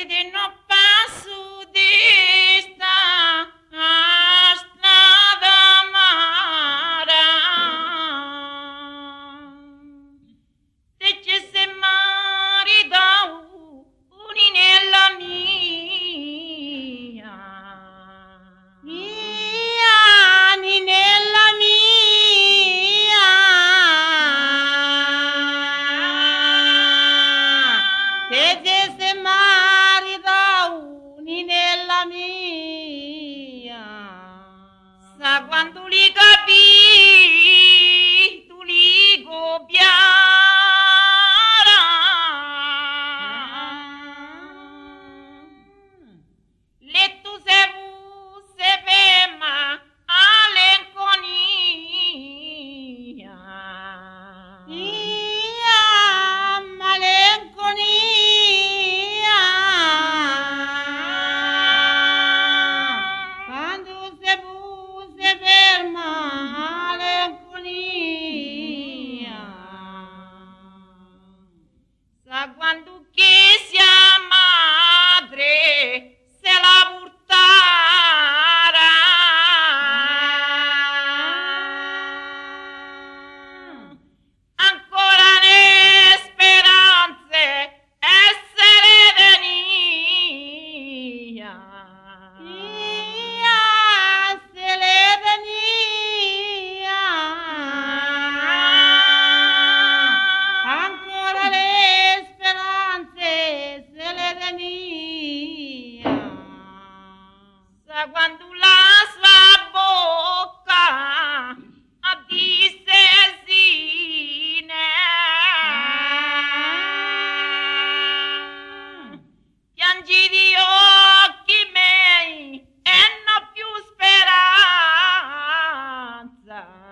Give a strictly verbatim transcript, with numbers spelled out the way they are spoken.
Quando li capì, tu li copiara. Le tu se vu se pema alenconia. Ia malenconia. Quando se vu quando che sia madre se la portara ancora le speranze essere venia se le venia ancora le quando la sua bocca disse sine piangi di occhi miei e non più speranza